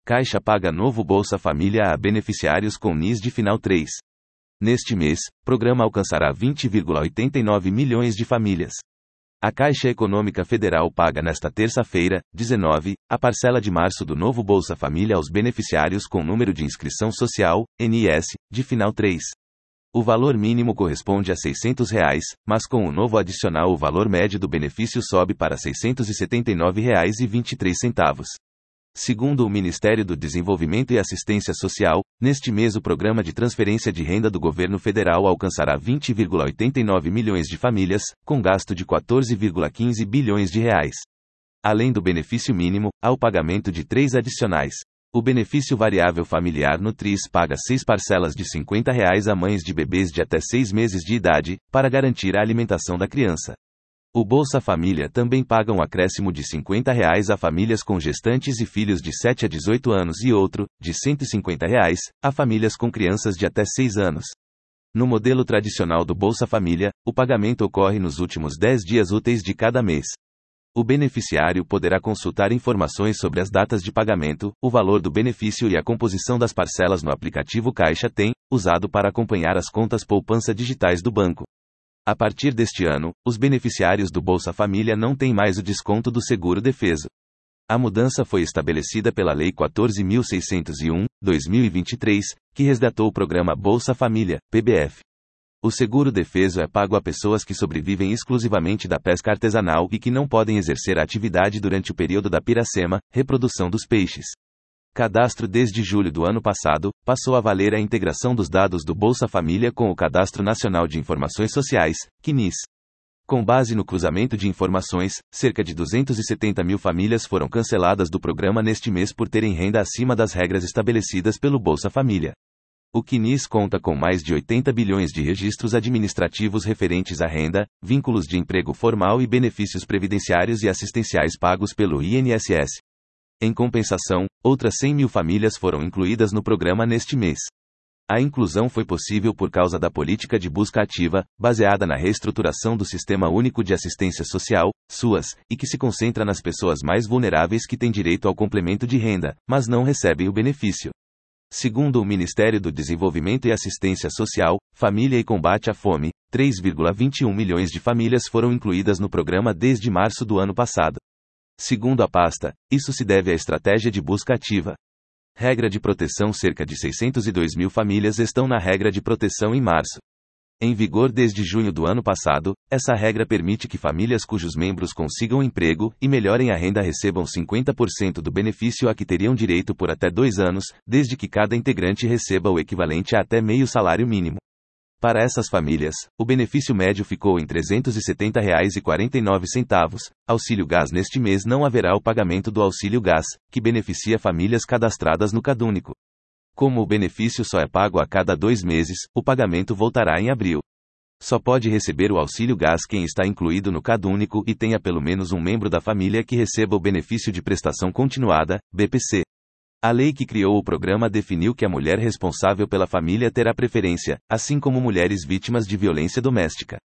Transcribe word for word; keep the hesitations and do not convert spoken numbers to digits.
Caixa paga novo Bolsa Família a beneficiários com N I S de final três. Neste mês, programa alcançará vinte vírgula oitenta e nove milhões de famílias. A Caixa Econômica Federal paga nesta terça-feira, dezenove, a parcela de março do novo Bolsa Família aos beneficiários com número de inscrição social, N I S, de final três. O valor mínimo corresponde a seiscentos reais, mas com o novo adicional o valor médio do benefício sobe para seiscentos e setenta e nove reais e vinte e três centavos. Segundo o Ministério do Desenvolvimento e Assistência Social, neste mês o programa de transferência de renda do governo federal alcançará vinte vírgula oitenta e nove milhões de famílias, com gasto de quatorze vírgula quinze bilhões de reais. Além do benefício mínimo, há o pagamento de três adicionais. O benefício variável familiar Nutris paga seis parcelas de cinquenta reais a mães de bebês de até seis meses de idade, para garantir a alimentação da criança. O Bolsa Família também paga um acréscimo de cinquenta reais a famílias com gestantes e filhos de sete a dezoito anos e outro, de cento e cinquenta reais, a famílias com crianças de até seis anos. No modelo tradicional do Bolsa Família, o pagamento ocorre nos últimos dez dias úteis de cada mês. O beneficiário poderá consultar informações sobre as datas de pagamento, o valor do benefício e a composição das parcelas no aplicativo Caixa Tem, usado para acompanhar as contas poupança digitais do banco. A partir deste ano, os beneficiários do Bolsa Família não têm mais o desconto do seguro-defeso. A mudança foi estabelecida pela Lei quatorze mil seiscentos e um, dois mil e vinte e três, que resgatou o programa Bolsa Família, P B F. O seguro-defeso é pago a pessoas que sobrevivem exclusivamente da pesca artesanal e que não podem exercer a atividade durante o período da piracema, reprodução dos peixes. Cadastro desde julho do ano passado, passou a valer a integração dos dados do Bolsa Família com o Cadastro Nacional de Informações Sociais, C N I S. Com base no cruzamento de informações, cerca de duzentas e setenta mil famílias foram canceladas do programa neste mês por terem renda acima das regras estabelecidas pelo Bolsa Família. O C N I S conta com mais de oitenta bilhões de registros administrativos referentes à renda, vínculos de emprego formal e benefícios previdenciários e assistenciais pagos pelo I N S S. Em compensação, outras cem mil famílias foram incluídas no programa neste mês. A inclusão foi possível por causa da política de busca ativa, baseada na reestruturação do Sistema Único de Assistência Social, SUAS, e que se concentra nas pessoas mais vulneráveis que têm direito ao complemento de renda, mas não recebem o benefício. Segundo o Ministério do Desenvolvimento e Assistência Social, Família e Combate à Fome, três vírgula vinte e um milhões de famílias foram incluídas no programa desde março do ano passado. Segundo a pasta, isso se deve à estratégia de busca ativa. Regra de proteção: cerca de seiscentos e dois mil famílias estão na regra de proteção em março. Em vigor desde junho do ano passado, essa regra permite que famílias cujos membros consigam emprego e melhorem a renda recebam cinquenta por cento do benefício a que teriam direito por até dois anos, desde que cada integrante receba o equivalente a até meio salário mínimo. Para essas famílias, o benefício médio ficou em trezentos e setenta reais e quarenta e nove centavos. Auxílio Gás: neste mês não haverá o pagamento do Auxílio Gás, que beneficia famílias cadastradas no CadÚnico. Como o benefício só é pago a cada dois meses, o pagamento voltará em abril. Só pode receber o Auxílio Gás quem está incluído no CadÚnico e tenha pelo menos um membro da família que receba o benefício de prestação continuada, B P C. A lei que criou o programa definiu que a mulher responsável pela família terá preferência, assim como mulheres vítimas de violência doméstica.